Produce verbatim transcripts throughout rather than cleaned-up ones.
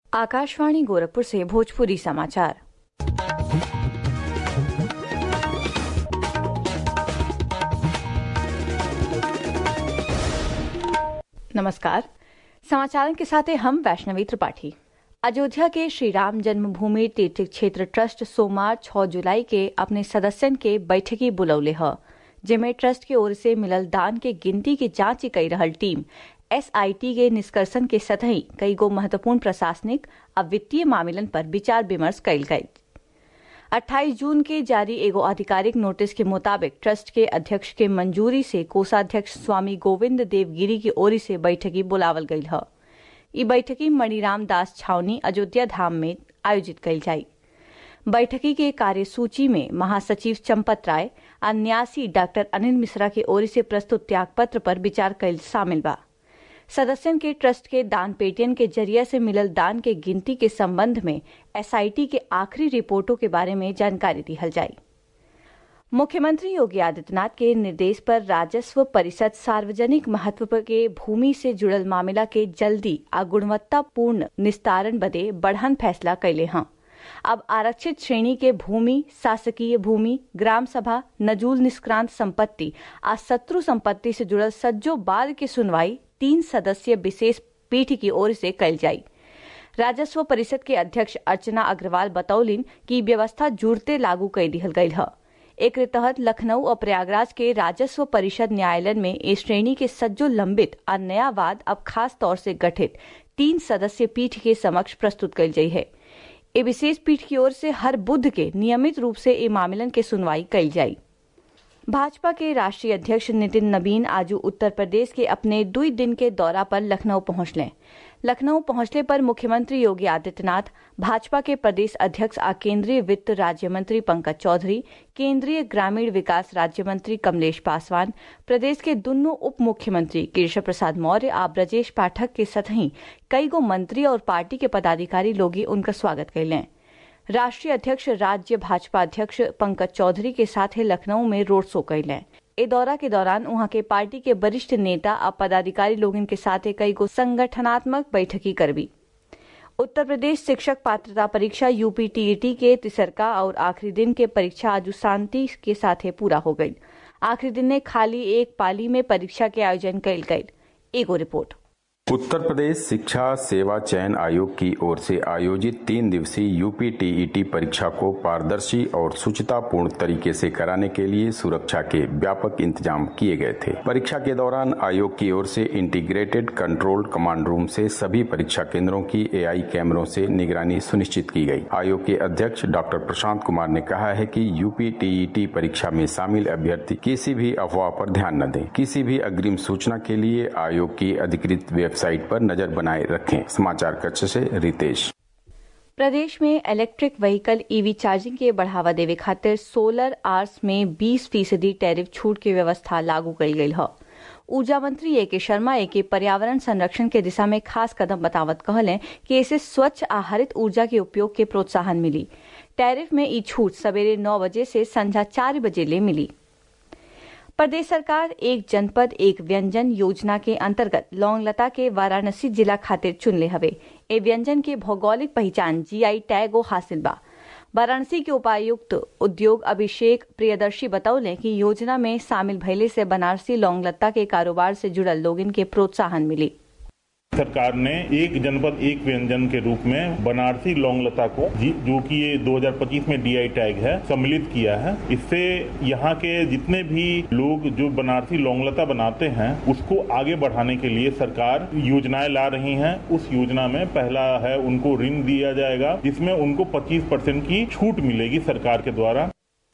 आकाशवाणी गोरखपुर से भोजपुरी समाचार। नमस्कार, समाचारों के साथ हम वैष्णवी त्रिपाठी। अयोध्या के श्री राम जन्मभूमि तीर्थ क्षेत्र ट्रस्ट सोमवार छह जुलाई के अपने सदस्यन के बैठकी बुलौले ह, जिसमें ट्रस्ट की ओर से मिलल दान के गिनती की जांच कई रहल टीम एसआईटी के निष्कर्षण के सतही कई गो महत्वपूर्ण प्रशासनिक और वित्तीय मामलन पर विचार विमर्श कइल गयी। अट्ठाईस जून के जारी एगो आधिकारिक नोटिस के मुताबिक ट्रस्ट के अध्यक्ष के मंजूरी से कोषाध्यक्ष स्वामी गोविंद देवगिरी की ओर से बैठकी बुलावल गयी है। ई बैठकी मणिराम दास छावनी अयोध्या धाम में आयोजित कइल जाई। बैठकी के कार्यसूची में महासचिव चंपत राय और न्यासी डॉक्टर अनिल मिश्रा की ओर से प्रस्तुत त्यागपत्र पर विचार कइल शामिल बा। सदस्यन के ट्रस्ट के दान पेटियन के जरिया से मिलल दान के गिनती के संबंध में एसआईटी के आखिरी रिपोर्टों के बारे में जानकारी दिहल जाई। मुख्यमंत्री योगी आदित्यनाथ के निर्देश पर राजस्व परिषद सार्वजनिक महत्व के भूमि से जुड़ल मामला के जल्दी आ गुणवत्तापूर्ण निस्तारण बदे बढ़न फैसला कैले हैं। अब आरक्षित श्रेणी के भूमि, शासकीय भूमि, ग्राम सभा, नजूल निष्क्रांत संपत्ति आ शत्रु संपत्ति से जुड़ल सज्जो बाद की सुनवाई तीन सदस्यीय विशेष पीठ की ओर से कल जाई। राजस्व परिषद के अध्यक्ष अर्चना अग्रवाल बतौलिन कि व्यवस्था जुड़ते लागू कर दिहल गई है। एक तहत लखनऊ और प्रयागराज के राजस्व परिषद न्यायालय में इस श्रेणी के सज्जो लंबित और नया वाद अब खास तौर से गठित तीन सदस्यीय पीठ के समक्ष प्रस्तुत कल गई है। ये विशेष पीठ की ओर से हर बुध के नियमित रूप से ये मामलन के सुनवाई कल जाई। भाजपा के राष्ट्रीय अध्यक्ष नितिन नबीन आज उत्तर प्रदेश के अपने दुई दिन के दौरा पर लखनऊ पहुंचले। लखनऊ पहुंचने पर मुख्यमंत्री योगी आदित्यनाथ, भाजपा के प्रदेश अध्यक्ष आ केंद्रीय वित्त राज्य मंत्री पंकज चौधरी, केंद्रीय ग्रामीण विकास राज्य मंत्री कमलेश पासवान, प्रदेश के दोनों उप मुख्यमंत्री केशव प्रसाद मौर्य आ ब्रजेश पाठक के सतही कई गो मंत्री और पार्टी के पदाधिकारी लोग उनका स्वागत कैलें। राष्ट्रीय अध्यक्ष राज्य भाजपा अध्यक्ष पंकज चौधरी के साथ लखनऊ में रोड शो कैलें। ए दौरा के दौरान वहां के पार्टी के वरिष्ठ नेता और पदाधिकारी लोगों के साथ कई गो संगठनात्मक बैठकी करबी। उत्तर प्रदेश शिक्षक पात्रता परीक्षा यूपी टीईटी के तिसरका और आखिरी दिन के परीक्षा आज शांति के साथ पूरा हो गई। आखिरी दिन ने खाली एक पाली में परीक्षा के आयोजन कइल गयी। एगो रिपोर्ट। उत्तर प्रदेश शिक्षा सेवा चयन आयोग की ओर से आयोजित तीन दिवसीय यूपी टीईटी परीक्षा को पारदर्शी और शुचितापूर्ण तरीके से कराने के लिए सुरक्षा के व्यापक इंतजाम किए गए थे। परीक्षा के दौरान आयोग की ओर से इंटीग्रेटेड कंट्रोल कमांड रूम से सभी परीक्षा केंद्रों की एआई कैमरों से निगरानी सुनिश्चित की गई। आयोग के अध्यक्ष डॉक्टर प्रशांत कुमार ने कहा है कि यूपी टीईटी परीक्षा में शामिल अभ्यर्थी किसी भी अफवाह पर ध्यान न दें। किसी भी अग्रिम सूचना के लिए आयोग की अधिकृत वेबसाइट साइट पर नजर बनाए रखें। समाचार कक्ष से रितेश। प्रदेश में इलेक्ट्रिक व्हीकल ईवी चार्जिंग के बढ़ावा देवे खातिर सोलर आर्स में बीस फीसदी टैरिफ छूट की व्यवस्था लागू कई गई है। ऊर्जा मंत्री ए के शर्मा ए के पर्यावरण संरक्षण के दिशा में खास कदम बतावत कहले कि इससे स्वच्छ आ हरित ऊर्जा के उपयोग के प्रोत्साहन मिली। टैरिफ में ई छूट सवेरे नौ बजे से संध्या चार बजे ले मिली। प्रदेश सरकार एक जनपद एक व्यंजन योजना के अंतर्गत लौंगलता के वाराणसी जिला खातिर चुनले हवे। ए व्यंजन के भौगोलिक पहचान जीआई टैगो हासिल बा। वाराणसी के उपायुक्त उद्योग अभिषेक प्रियदर्शी बतौले कि योजना में शामिल भइले से बनारसी लौंगलता के कारोबार से जुड़ल लोगन के प्रोत्साहन मिली। सरकार ने एक जनपद एक व्यंजन के रूप में बनारसी लौंगलता को, जो कि ये दो हज़ार पच्चीस में डीआई टैग है, सम्मिलित किया है। इससे यहाँ के जितने भी लोग जो बनारसी लौंगलता बनाते हैं उसको आगे बढ़ाने के लिए सरकार योजनाएं ला रही हैं। उस योजना में पहला है उनको ऋण दिया जाएगा, जिसमें उनको पच्चीस परसेंट की छूट मिलेगी सरकार के द्वारा।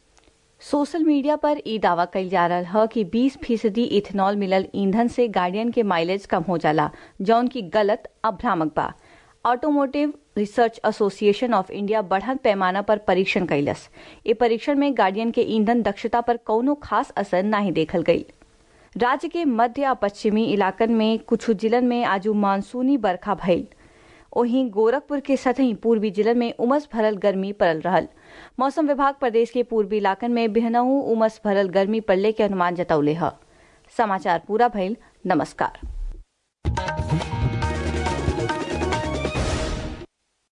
सोशल मीडिया पर ई दावा कइल जा रहा है कि बीस फीसदी इथेनॉल मिलल ईंधन से गाड़ियन के माइलेज कम हो जाला, जौन की गलत और भ्रामक बा। Automotive research association of India बढ़त पैमाना पर परीक्षण कैलस। ये परीक्षण में गाड़ियन के ईंधन दक्षता पर कौनो खास असर नहीं देखल गई। राज्य के मध्य और पश्चिमी इलाकन में कुछ जिलन में आज मानसूनी बरखा भइल। वहीं गोरखपुर के सतही पूर्वी जिलन में उमस भरल गर्मी पड़ल रहल। मौसम विभाग प्रदेश के पूर्वी इलाकन में बिहनहू उमस भरल गर्मी पड़ले के अनुमान जतौले है। समाचार पूरा भइल। नमस्कार।